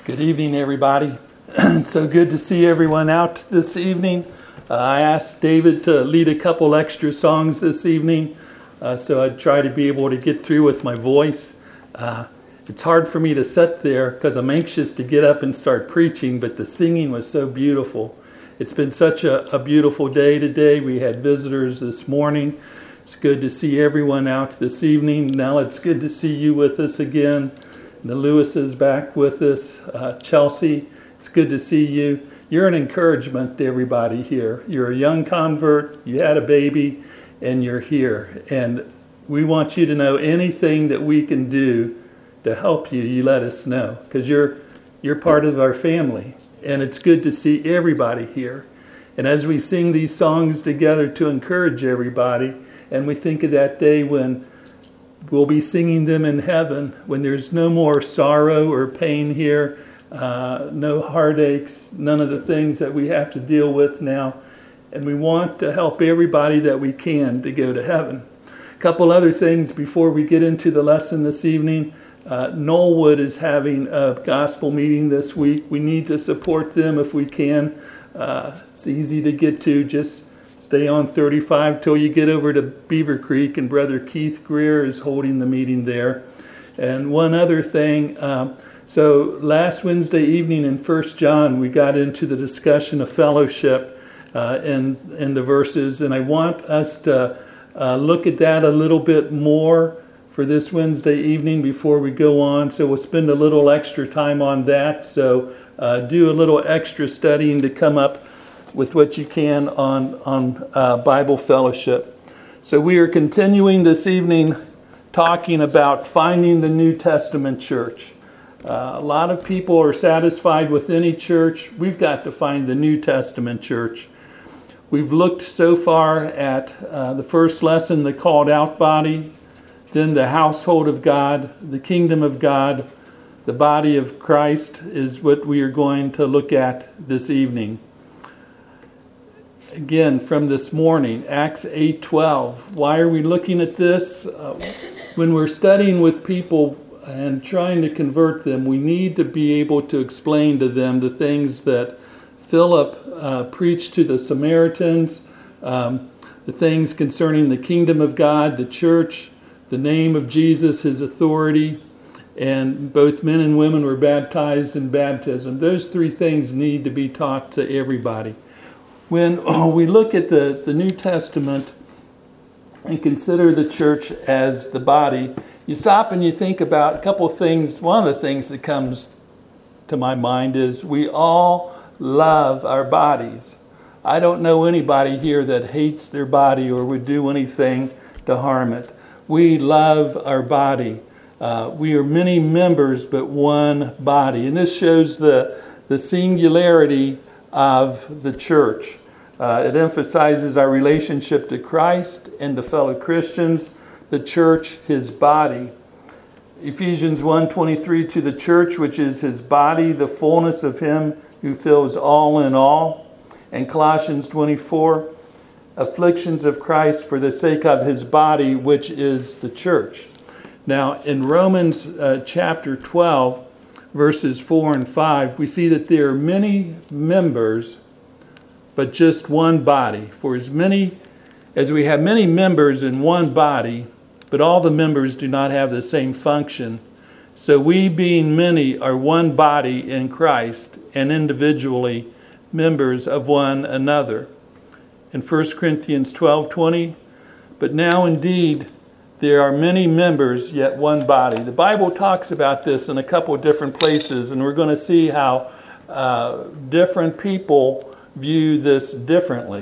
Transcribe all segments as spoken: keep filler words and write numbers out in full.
Good evening, everybody. It's so good to see everyone out this evening. Uh, I asked David to lead a couple extra songs this evening, uh, so I'd try to be able to get through with my voice. Uh, it's hard for me to sit there because I'm anxious to get up and start preaching, but the singing was so beautiful. It's been such a, a beautiful day today. We had visitors this morning. It's good to see everyone out this evening. Now it's good to see you with us again. The Lewis is back with us. Uh, Chelsea, it's good to see you. You're an encouragement to everybody here. You're a young convert, you had a baby, and you're here. And we want you to know anything that we can do to help you, you let us know. Because you're, you're part of our family. And it's good to see everybody here. And as we sing these songs together to encourage everybody, and we think of that day when we'll be singing them in heaven, when there's no more sorrow or pain here, uh, no heartaches, none of the things that we have to deal with now. And we want to help everybody that we can to go to heaven. A couple other things before we get into the lesson this evening. Uh, Knollwood is having a gospel meeting this week. We need to support them if we can. Uh, it's easy to get to. Just stay on thirty-five till you get over to Beaver Creek, and Brother Keith Greer is holding the meeting there. And one other thing, um, so last Wednesday evening in First John, we got into the discussion of fellowship uh, in, in the verses, and I want us to uh, look at that a little bit more for this Wednesday evening before we go on. So we'll spend a little extra time on that. So uh, do a little extra studying to come up with what you can on, on uh, Bible fellowship. So we are continuing this evening talking about finding the New Testament church. Uh, a lot of people are satisfied with any church. We've got to find the New Testament church. We've looked so far at uh, the first lesson, the called out body, then the household of God, the kingdom of God, the body of Christ is what we are going to look at this evening. Again, from this morning, Acts eight twelve. Why are we looking at this? Uh, when we're studying with people and trying to convert them, we need to be able to explain to them the things that Philip uh, preached to the Samaritans, um, the things concerning the kingdom of God, the church, the name of Jesus, his authority, and both men and women were baptized in baptism. Those three things need to be taught to everybody. When we look at the, the New Testament and consider the church as the body, you stop and you think about a couple of things. One of the things that comes to my mind is we all love our bodies. I don't know anybody here that hates their body or would do anything to harm it. We love our body. Uh, we are many members but one body. And this shows the, the singularity of the church. Uh, it emphasizes our relationship to Christ and to fellow Christians, the church, his body. Ephesians one twenty-three, to the church, which is his body, the fullness of him who fills all in all. And Colossians twenty-four, afflictions of Christ for the sake of his body, which is the church. Now, in Romans uh, chapter twelve, verses four and five, we see that there are many members, but just one body. For as many as we have many members in one body, but all the members do not have the same function. So we, being many, are one body in Christ, and individually members of one another. In First Corinthians twelve twenty, but now indeed there are many members, yet one body. The Bible talks about this in a couple of different places, and we're going to see how uh, different people view this differently.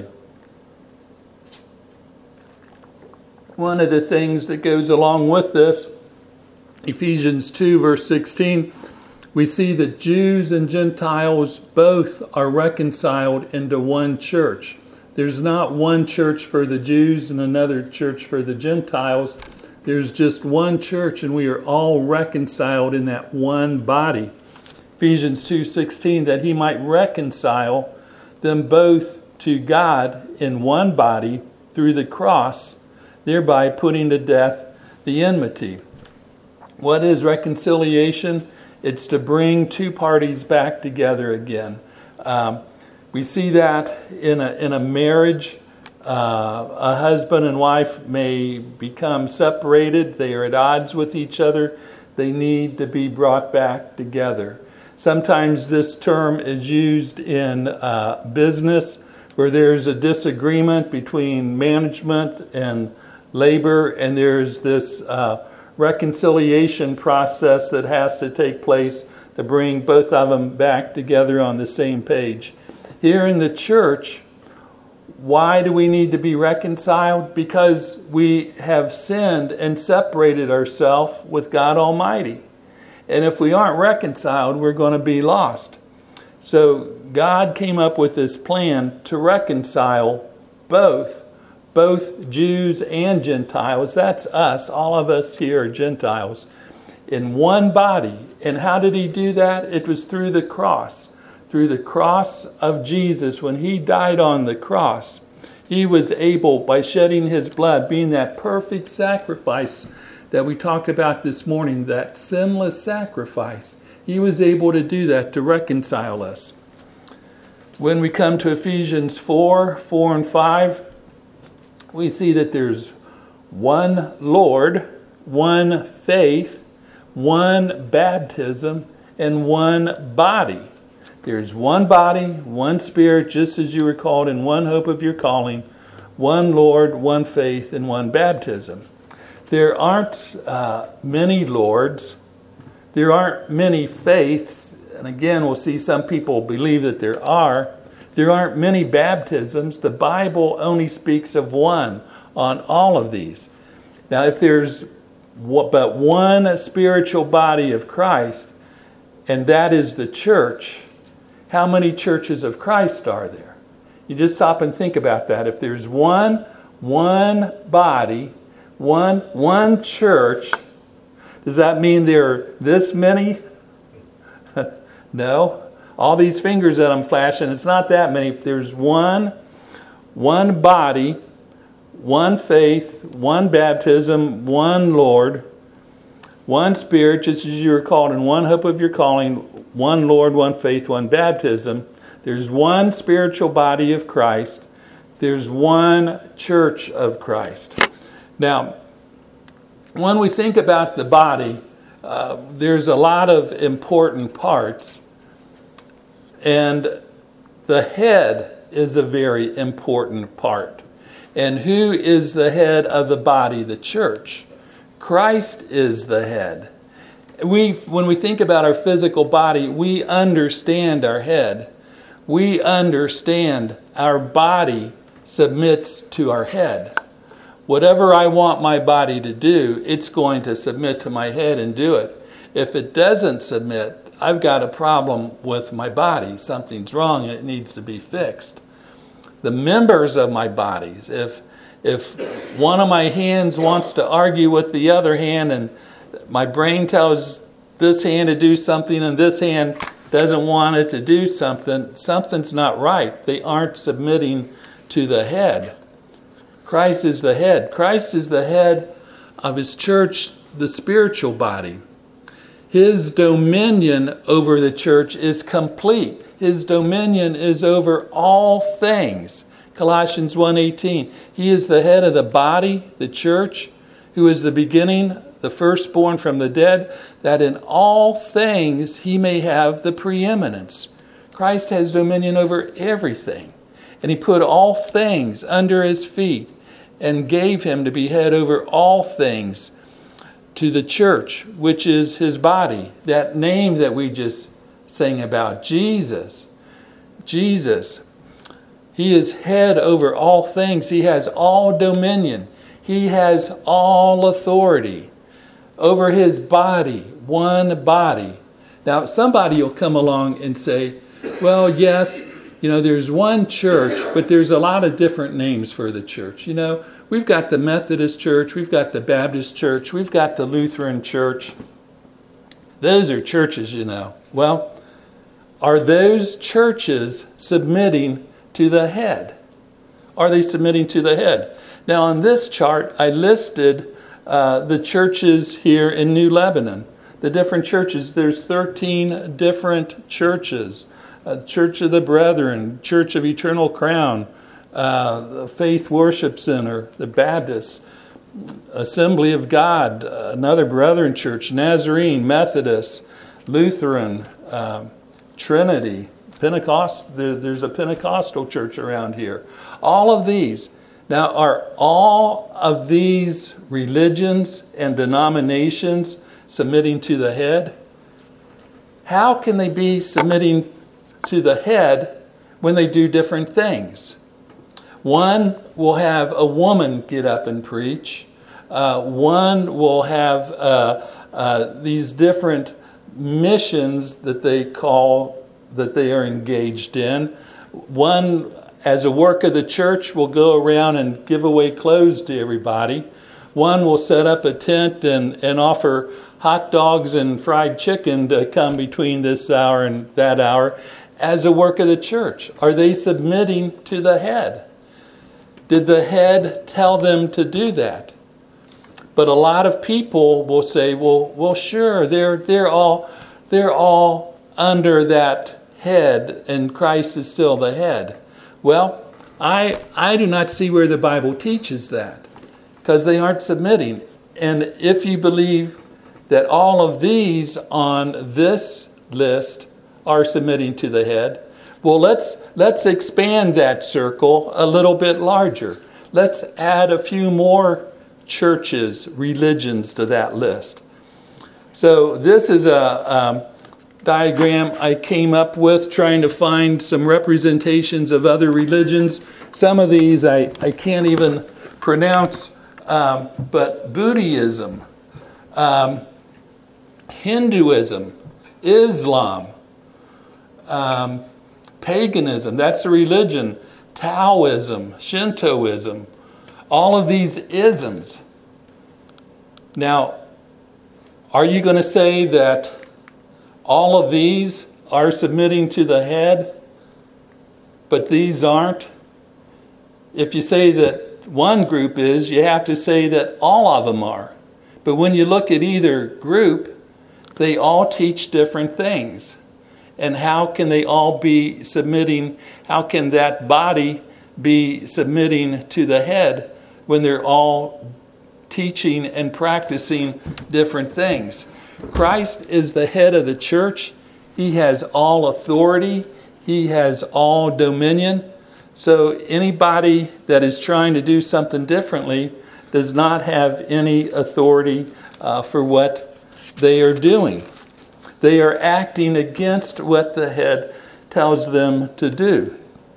One of the things that goes along with this, Ephesians two, verse sixteen, we see that Jews and Gentiles both are reconciled into one church. There's not one church for the Jews and another church for the Gentiles. There's just one church, and we are all reconciled in that one body. Ephesians two sixteen, that he might reconcile them both to God in one body through the cross, thereby putting to death the enmity. What is reconciliation? It's to bring two parties back together again. Um, we see that in a, in a marriage. Uh, a husband and wife may become separated. They are at odds with each other. They need to be brought back together. Sometimes this term is used in uh, business where there's a disagreement between management and labor, and there's this uh, reconciliation process that has to take place to bring both of them back together on the same page. Here in the church, why do we need to be reconciled? Because we have sinned and separated ourselves with God Almighty. And if we aren't reconciled, we're going to be lost. So God came up with this plan to reconcile both, both Jews and Gentiles. That's us. All of us here are Gentiles in one body. And how did he do that? It was through the cross. Through the cross of Jesus. When he died on the cross, he was able, by shedding his blood, being that perfect sacrifice that we talked about this morning, that sinless sacrifice, he was able to do that to reconcile us. When we come to Ephesians four, four and five, we see that there's one Lord, one faith, one baptism, and one body. There's one body, one Spirit, just as you were called in one hope of your calling, one Lord, one faith, and one baptism. There aren't uh, many Lords. There aren't many faiths. And again, we'll see some people believe that there are. There aren't many baptisms. The Bible only speaks of one on all of these. Now, if there's but one spiritual body of Christ, and that is the church, how many churches of Christ are there? You just stop and think about that. If there's one, one body, one, one church, does that mean there are this many? No. All these fingers that I'm flashing, it's not that many. If there's one, one body, one faith, one baptism, one Lord, one Spirit, just as you were called in one hope of your calling, one Lord, one faith, one baptism. There's one spiritual body of Christ. There's one church of Christ. Now, when we think about the body, uh, there's a lot of important parts. And the head is a very important part. And who is the head of the body? The church. Christ is the head. We, when we think about our physical body, we understand our head. We understand our body submits to our head. Whatever I want my body to do, it's going to submit to my head and do it. If it doesn't submit, I've got a problem with my body. Something's wrong and it needs to be fixed. The members of my bodies, if if one of my hands wants to argue with the other hand and my brain tells this hand to do something and this hand doesn't want it to do something, something's not right. They aren't submitting to the head. Christ is the head. Christ is the head of his church, the spiritual body. His dominion over the church is complete. His dominion is over all things. Colossians one eighteen. He is the head of the body, the church, who is the beginning, the firstborn from the dead, that in all things he may have the preeminence. Christ has dominion over everything. And he put all things under his feet and gave him to be head over all things to the church, which is his body. That name that we just sang about, Jesus. Jesus. He is head over all things. He has all dominion. He has all authority over his body, one body. Now, somebody will come along and say, well, yes, you know, there's one church, but there's a lot of different names for the church. You know, we've got the Methodist Church, we've got the Baptist Church, we've got the Lutheran Church. Those are churches, you know. Well, are those churches submitting to the head? Are they submitting to the head? Now, on this chart, I listed uh, the churches here in New Lebanon. the different churches. There's thirteen different churches. Uh, Church of the Brethren, Church of Eternal Crown, uh, the Faith Worship Center, the Baptist, Assembly of God, uh, another Brethren Church, Nazarene, Methodist, Lutheran, uh, Trinity, Pentecost. There, there's a Pentecostal church around here. All of these. Now, are all of these religions and denominations submitting to the head? How can they be submitting to the head when they do different things? One will have a woman get up and preach. Uh, one will have uh, uh, these different missions that they call, that they are engaged in. One, as a work of the church, will go around and give away clothes to everybody. One will set up a tent and, and offer hot dogs and fried chicken to come between this hour and that hour as a work of the church. Are they submitting to the head? Did the head tell them to do that? But a lot of people will say, well, well, sure, they're they're all they're all under that head, and Christ is still the head. Well, I I do not see where the Bible teaches that, because they aren't submitting. And if you believe that all of these on this list are submitting to the head, well, let's let's expand that circle a little bit larger. Let's add a few more churches, religions to that list. So this is a um, diagram I came up with trying to find some representations of other religions. Some of these I, I can't even pronounce, um, but Buddhism, um, Hinduism, Islam, um, paganism, that's a religion, Taoism, Shintoism, all of these isms. Now, are you going to say that all of these are submitting to the head, but these aren't? If you say that one group is, you have to say that all of them are. But when you look at either group, they all teach different things. And how can they all be submitting? How can that body be submitting to the head when they're all teaching and practicing different things? Christ is the head of the church. He has all authority. He has all dominion. So anybody that is trying to do something differently does not have any authority uh, for what they are doing. They are acting against what the head tells them to do.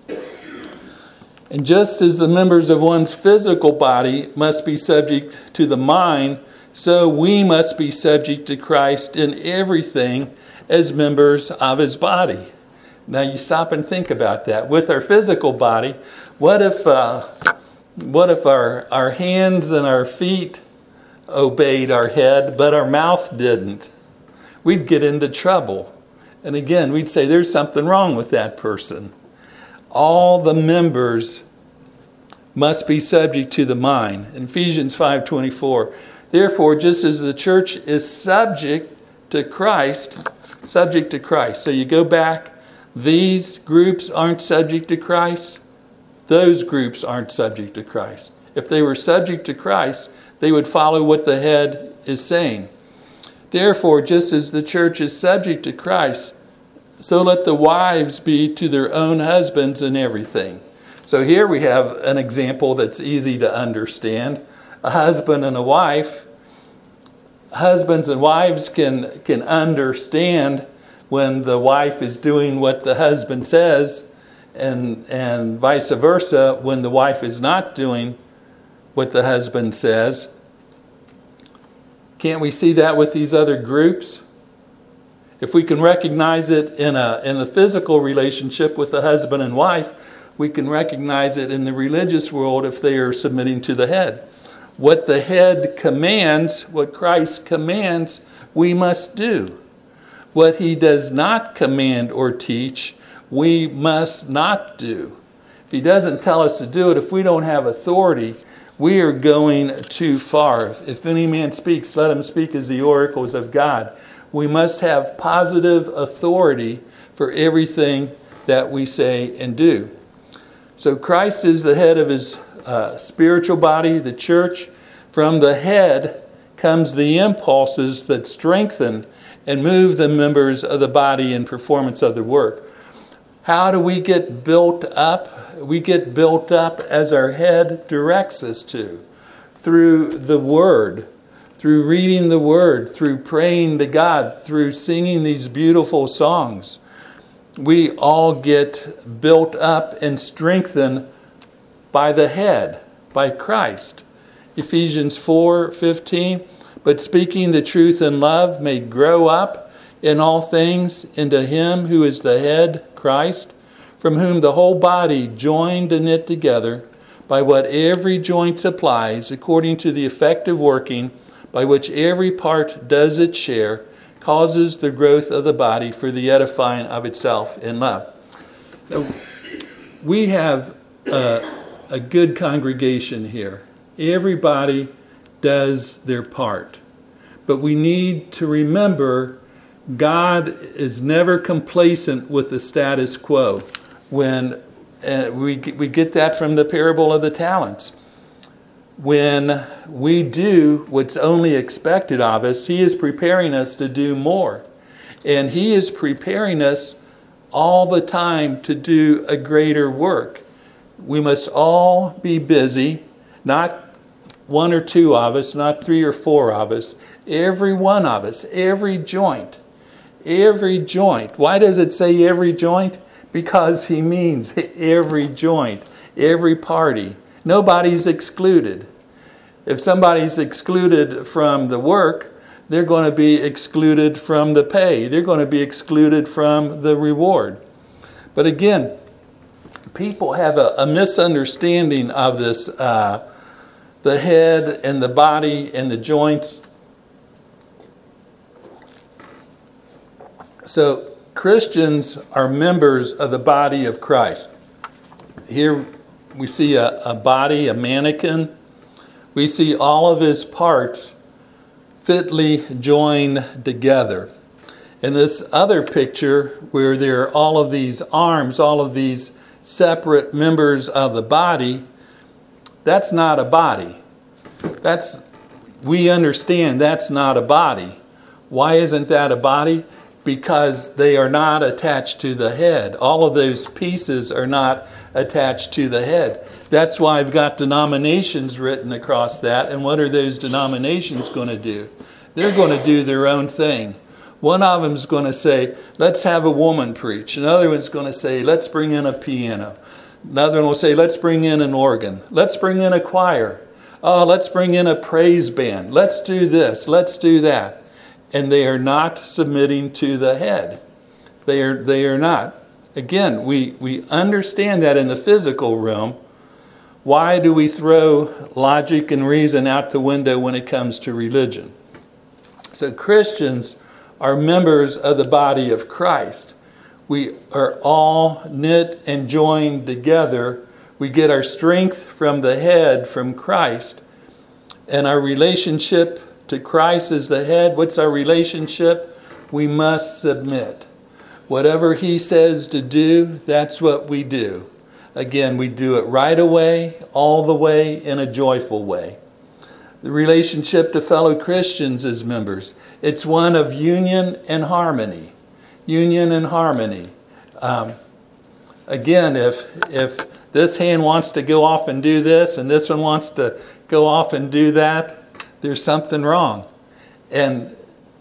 And just as the members of one's physical body must be subject to the mind, so we must be subject to Christ in everything as members of his body. Now you stop and think about that. With our physical body, what if uh, what if our, our hands and our feet obeyed our head, but our mouth didn't? We'd get into trouble. And again, we'd say there's something wrong with that person. All the members must be subject to the mind. In Ephesians five twenty-four, therefore, just as the church is subject to Christ, subject to Christ. So you go back, these groups aren't subject to Christ. Those groups aren't subject to Christ. If they were subject to Christ, they would follow what the head is saying. Therefore, just as the church is subject to Christ, so let the wives be to their own husbands in everything. So here we have an example that's easy to understand. A husband and a wife. Husbands and wives can, can understand when the wife is doing what the husband says, and, and vice versa when the wife is not doing what the husband says. Can't we see that with these other groups? If we can recognize it in a in the physical relationship with the husband and wife, we can recognize it in the religious world if they are submitting to the head. What the head commands, what Christ commands, we must do. What he does not command or teach, we must not do. If he doesn't tell us to do it, if we don't have authority, we are going too far. If any man speaks, let him speak as the oracles of God. We must have positive authority for everything that we say and do. So Christ is the head of his uh, spiritual body, the church. From the head comes the impulses that strengthen and move the members of the body in performance of the work. How do we get built up? We get built up as our head directs us to, through the Word, through reading the Word, through praying to God, through singing these beautiful songs. We all get built up and strengthened by the head, by Christ. Ephesians four fifteen, but speaking the truth in love may grow up in all things into him who is the head, Christ, from whom the whole body, joined and knit together by what every joint supplies, according to the effective working by which every part does its share, causes the growth of the body for the edifying of itself in love. Now, we have a, a good congregation here. Everybody does their part. But we need to remember God is never complacent with the status quo. When uh, we, we get that from the parable of the talents. When we do what's only expected of us, he is preparing us to do more. And he is preparing us all the time to do a greater work. We must all be busy, not one or two of us, not three or four of us, every one of us, every joint, every joint. Why does it say every joint? Because he means every joint, every party. Nobody's excluded. If somebody's excluded from the work, they're going to be excluded from the pay. They're going to be excluded from the reward. But again, people have a, a misunderstanding of this, uh, the head and the body and the joints. So Christians are members of the body of Christ. Here we see a, a body, a mannequin. We see all of his parts fitly joined together. In this other picture where there are all of these arms, all of these separate members of the body, that's not a body. That's, we understand that's not a body. Why isn't that a body? Because they are not attached to the head. All of those pieces are not attached to the head. That's why I've got denominations written across that. And what are those denominations going to do? They're going to do their own thing. One of them is going to say, let's have a woman preach. Another one's going to say, let's bring in a piano. Another one will say, let's bring in an organ. Let's bring in a choir. Oh, let's bring in a praise band. Let's do this. Let's do that. And they are not submitting to the head. They are, they are not. Again, we, we understand that in the physical realm. Why do we throw logic and reason out the window when it comes to religion? So Christians are members of the body of Christ. We are all knit and joined together. We get our strength from the head, from Christ. And our relationship to Christ as the head, what's our relationship? We must submit. Whatever he says to do, that's what we do. Again, we do it right away, all the way, in a joyful way. The relationship to fellow Christians as members, it's one of union and harmony. Union and harmony. Um, again, if if this hand wants to go off and do this, and this one wants to go off and do that, there's something wrong. And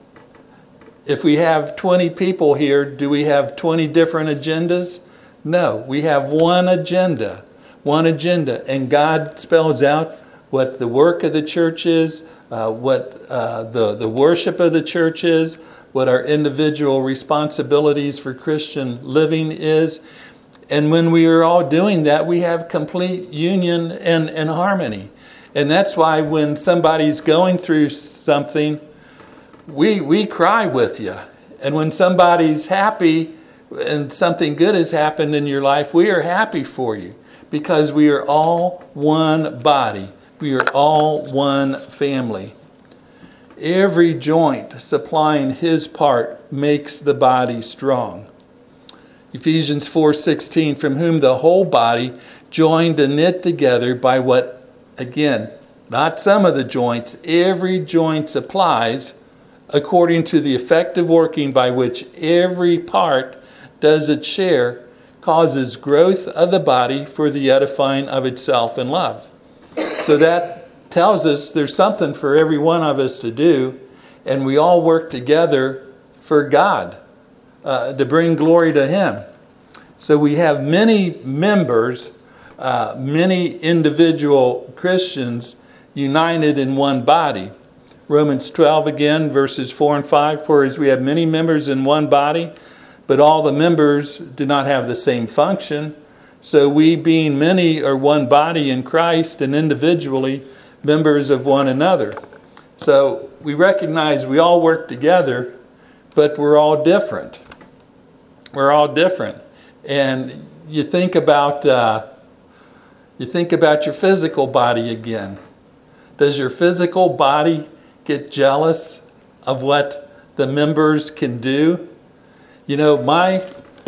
if we have twenty people here, do we have twenty different agendas? No, we have one agenda, one agenda. And God spells out what the work of the church is, uh, what uh, the, the worship of the church is, what our individual responsibilities for Christian living is. And when we are all doing that, we have complete union and, and harmony. And that's why when somebody's going through something, we we cry with you. And when somebody's happy and something good has happened in your life, we are happy for you because we are all one body. We are all one family. Every joint supplying his part makes the body strong. Ephesians four sixteen, from whom the whole body, joined and knit together by what, again, not some of the joints, every joint supplies, according to the effective working by which every part does its share, causes growth of the body for the edifying of itself in love. So that tells us there's something for every one of us to do, and we all work together for God, uh, to bring glory to Him. So we have many members, uh, many individual Christians united in one body. Romans twelve again, verses four and five, for as we have many members in one body, but all the members do not have the same function, so we being many are one body in Christ and individually members of one another. So we recognize we all work together, but we're all different. We're all different. And you think about uh, you think about your physical body again. Does your physical body get jealous of what the members can do? You know, my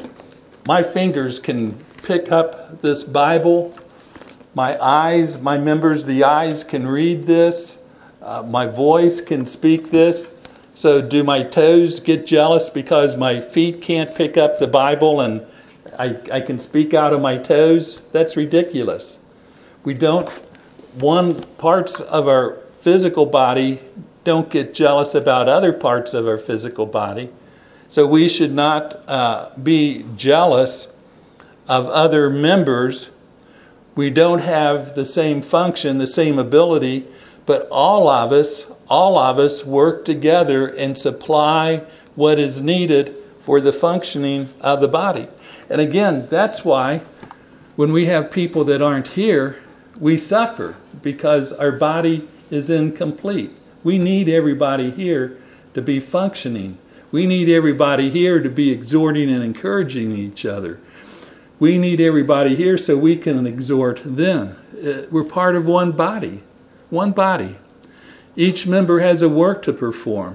my fingers can pick up this Bible. My eyes, my members, the eyes can read this. Uh, my voice can speak this. So do my toes get jealous because my feet can't pick up the Bible and I, I can speak out of my toes? That's ridiculous. We don't, one parts of our physical body don't get jealous about other parts of our physical body. So we should not uh, be jealous of other members. We don't have the same function, the same ability, but all of us, all of us work together and supply what is needed for the functioning of the body. And again, that's why when we have people that aren't here, we suffer because our body is incomplete. We need everybody here to be functioning. We need everybody here to be exhorting and encouraging each other. We need everybody here so we can exhort them. We're part of one body, one body. Each member has a work to perform.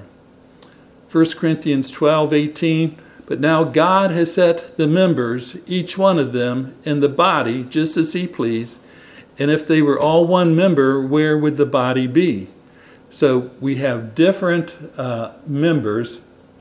First Corinthians twelve eighteen, but now God has set the members, each one of them, in the body just as He pleased. And if they were all one member, where would the body be? So we have different uh, members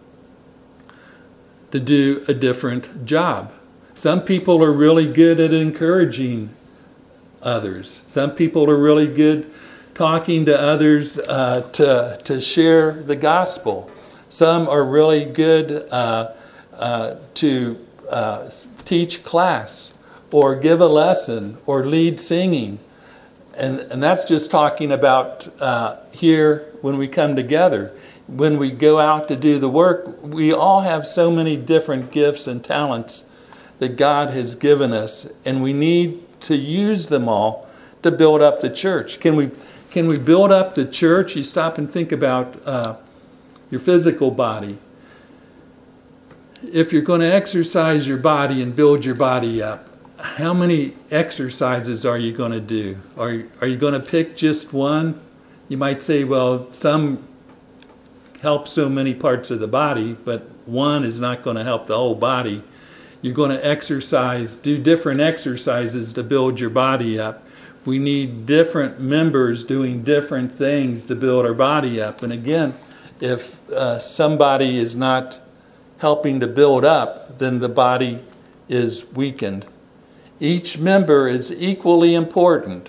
to do a different job. Some people are really good at encouraging others. Some people are really good talking to others uh, to, to share the gospel. Some are really good uh, uh, to uh, teach class or give a lesson or lead singing. And, and that's just talking about uh, here when we come together. When we go out to do the work, we all have so many different gifts and talents that God has given us, and we need to use them all to build up the church. Can we can we build up the church? You stop and think about uh, your physical body. If you're going to exercise your body and build your body up, how many exercises are you going to do? Are, are you going to pick just one? You might say, well, some help so many parts of the body, but one is not going to help the whole body. You're going to exercise, do different exercises to build your body up. We need different members doing different things to build our body up. And again, if uh, somebody is not helping to build up, then the body is weakened. Each member is equally important.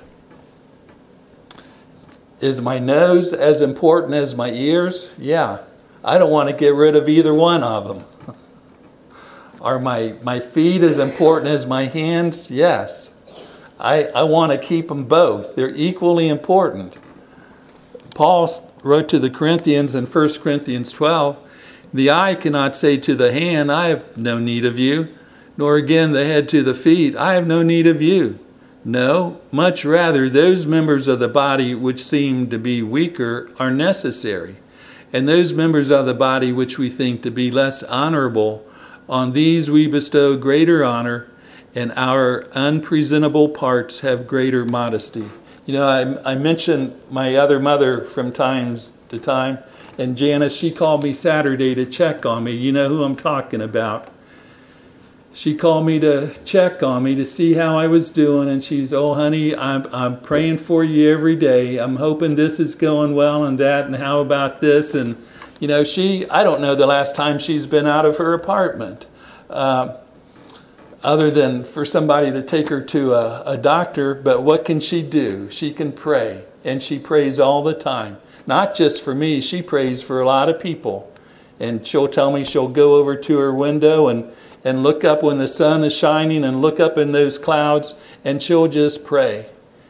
Is my nose as important as my ears? Yeah. I don't want to get rid of either one of them. Are my, my feet as important as my hands? Yes. I, I want to keep them both. They're equally important. Paul wrote to the Corinthians in First Corinthians twelve, the eye cannot say to the hand, I have no need of you, nor again the head to the feet, I have no need of you. No, much rather those members of the body which seem to be weaker are necessary, and those members of the body which we think to be less honorable, on these we bestow greater honor, and our unpresentable parts have greater modesty. You know, I, I mention my other mother from time to time. And Janice, she called me Saturday to check on me. You know who I'm talking about. She called me to check on me to see how I was doing. And she's, oh, honey, I'm, I'm praying for you every day. I'm hoping this is going well and that. And how about this? And, you know, she, I don't know the last time she's been out of her apartment. Uh, other than for somebody to take her to a, a doctor. But what can she do? She can pray. And she prays all the time. Not just for me. She prays for a lot of people. And she'll tell me she'll go over to her window and and look up when the sun is shining and look up in those clouds, and she'll just pray.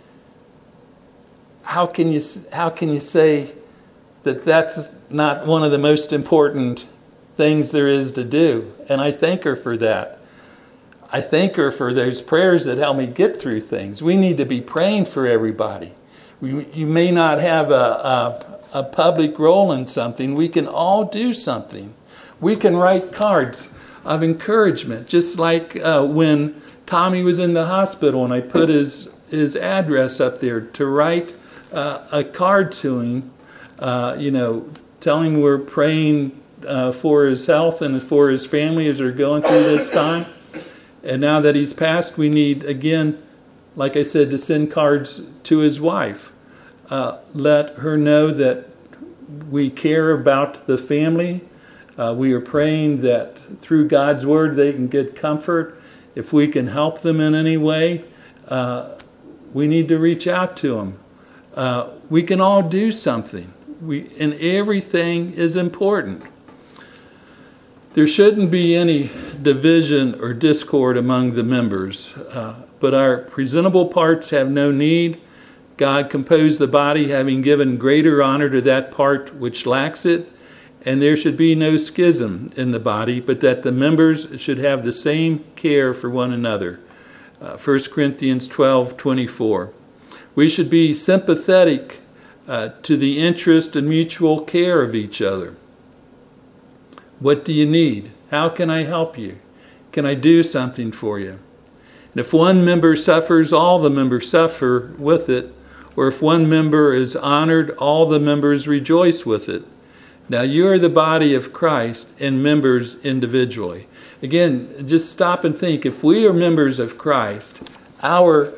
How can you, how can you say that that's not one of the most important things there is to do? And I thank her for that. I thank her for those prayers that help me get through things. We need to be praying for everybody. We, you may not have a, a, a public role in something. We can all do something. We can write cards of encouragement, just like uh, when Tommy was in the hospital and I put his his address up there to write uh, a card to him, uh, you know, telling him we're praying uh, for his health and for his family as they're going through this time. And now that he's passed, we need, again, like I said, to send cards to his wife. Uh, let her know that we care about the family. Uh, we are praying that through God's word they can get comfort. If we can help them in any way, uh, we need to reach out to them. Uh, we can all do something. We, and everything is important. There shouldn't be any division or discord among the members, uh, but our presentable parts have no need. God composed the body, having given greater honor to that part which lacks it. And there should be no schism in the body, but that the members should have the same care for one another. Uh, First Corinthians twelve twenty-four. We should be sympathetic uh, to the interest and mutual care of each other. What do you need? How can I help you? Can I do something for you? And if one member suffers, all the members suffer with it. Or if one member is honored, all the members rejoice with it. Now you are the body of Christ and members individually. Again, just stop and think. If we are members of Christ, our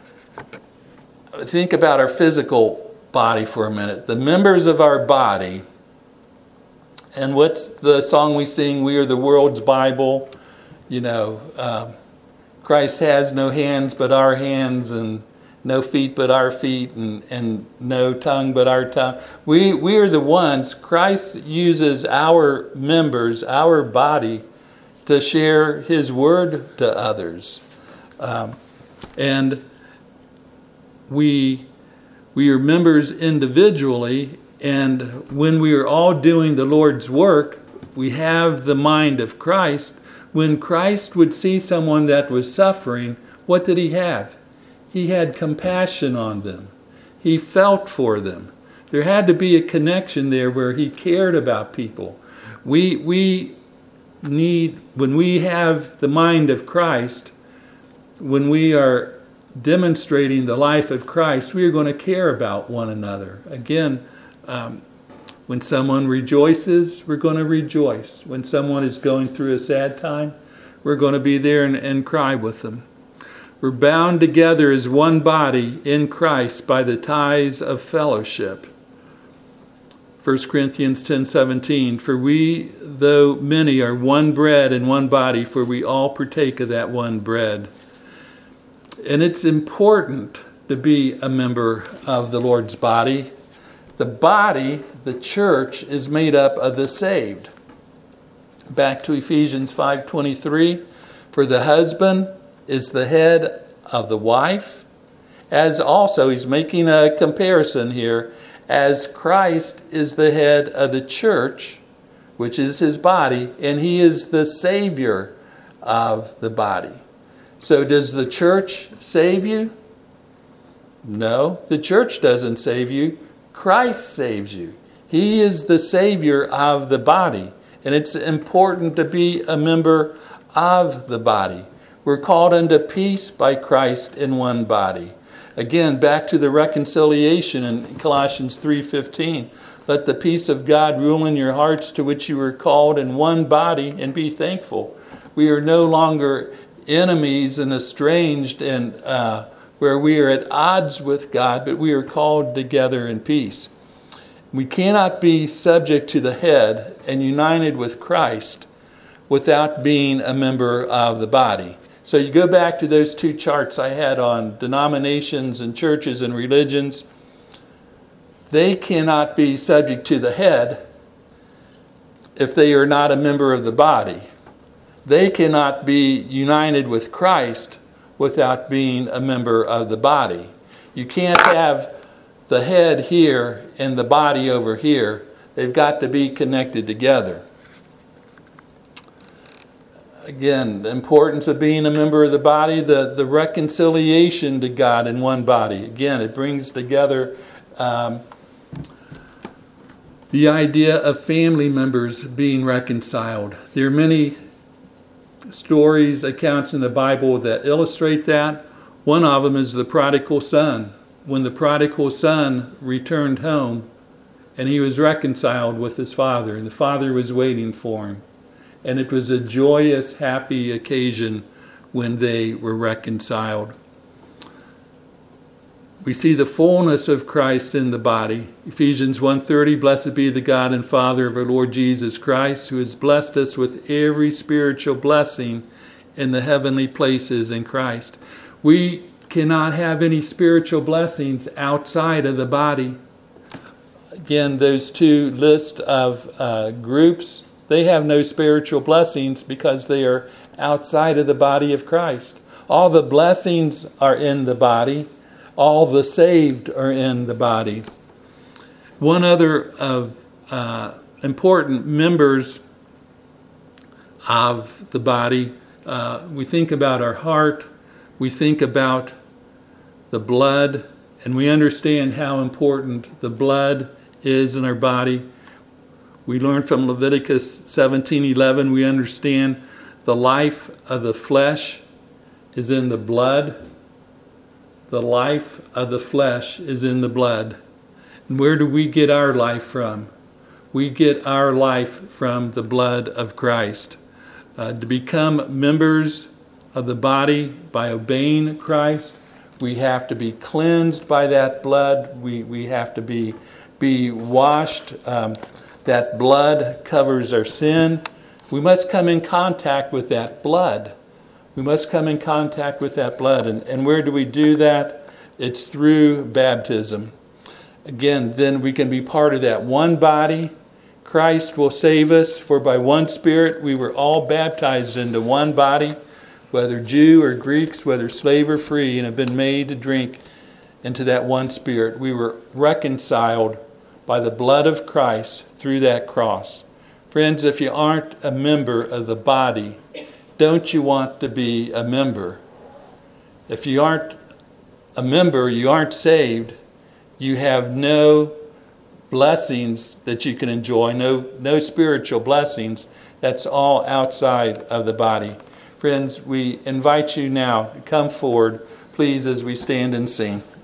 think about our physical body for a minute. The members of our body, and what's the song we sing? We are the world's Bible. You know, uh, Christ has no hands but our hands, and no feet but our feet, and, and no tongue but our tongue. We we are the ones. Christ uses our members, our body, to share his word to others. Um, and we we are members individually, and when we are all doing the Lord's work, we have the mind of Christ. When Christ would see someone that was suffering, what did he have? He had compassion on them. He felt for them. There had to be a connection there where he cared about people. We we need, when we have the mind of Christ, when we are demonstrating the life of Christ, we are going to care about one another. Again, um, when someone rejoices, we're going to rejoice. When someone is going through a sad time, we're going to be there and, and cry with them. We're bound together as one body in Christ by the ties of fellowship. First Corinthians ten seventeen, for we, though many, are one bread and one body, for we all partake of that one bread. And it's important to be a member of the Lord's body. The body, the church, is made up of the saved. Back to Ephesians five twenty-three, for the husband is the head of the wife, as also, he's making a comparison here, as Christ is the head of the church, which is his body, and he is the Savior of the body. So does the church save you? No, the church doesn't save you. Christ saves you. He is the Savior of the body, and it's important to be a member of the body. We're called unto peace by Christ in one body. Again, back to the reconciliation in Colossians three fifteen. Let the peace of God rule in your hearts, to which you were called in one body, and be thankful. We are no longer enemies and estranged and uh, where we are at odds with God, but we are called together in peace. We cannot be subject to the head and united with Christ without being a member of the body. So you go back to those two charts I had on denominations and churches and religions. They cannot be subject to the head if they are not a member of the body. They cannot be united with Christ without being a member of the body. You can't have the head here and the body over here. They've got to be connected together. Again, the importance of being a member of the body, the, the reconciliation to God in one body. Again, it brings together um, the idea of family members being reconciled. There are many stories, accounts in the Bible that illustrate that. One of them is the prodigal son. When the prodigal son returned home and he was reconciled with his father, and the father was waiting for him. And it was a joyous, happy occasion when they were reconciled. We see the fullness of Christ in the body. Ephesians one thirty, blessed be the God and Father of our Lord Jesus Christ, who has blessed us with every spiritual blessing in the heavenly places in Christ. We cannot have any spiritual blessings outside of the body. Again, those two lists of uh, groups, they have no spiritual blessings because they are outside of the body of Christ. All the blessings are in the body. All the saved are in the body. One other of uh, important members of the body, uh, we think about our heart, we think about the blood, and we understand how important the blood is in our body. We learn from Leviticus seventeen eleven, we understand the life of the flesh is in the blood. The life of the flesh is in the blood. And where do we get our life from? We get our life from the blood of Christ. Uh, to become members of the body by obeying Christ, we have to be cleansed by that blood. We, we have to be, be washed. Um, that blood covers our sin. We must come in contact with that blood. We must come in contact with that blood. And, and where do we do that? It's through baptism. Again, then we can be part of that one body. Christ will save us, for by one Spirit we were all baptized into one body, whether Jew or Greeks, whether slave or free, and have been made to drink into that one Spirit. We were reconciled by the blood of Christ through that cross. Friends, if you aren't a member of the body, don't you want to be a member? If you aren't a member, you aren't saved, you have no blessings that you can enjoy, no, no spiritual blessings. That's all outside of the body. Friends, we invite you now to come forward, please, as we stand and sing.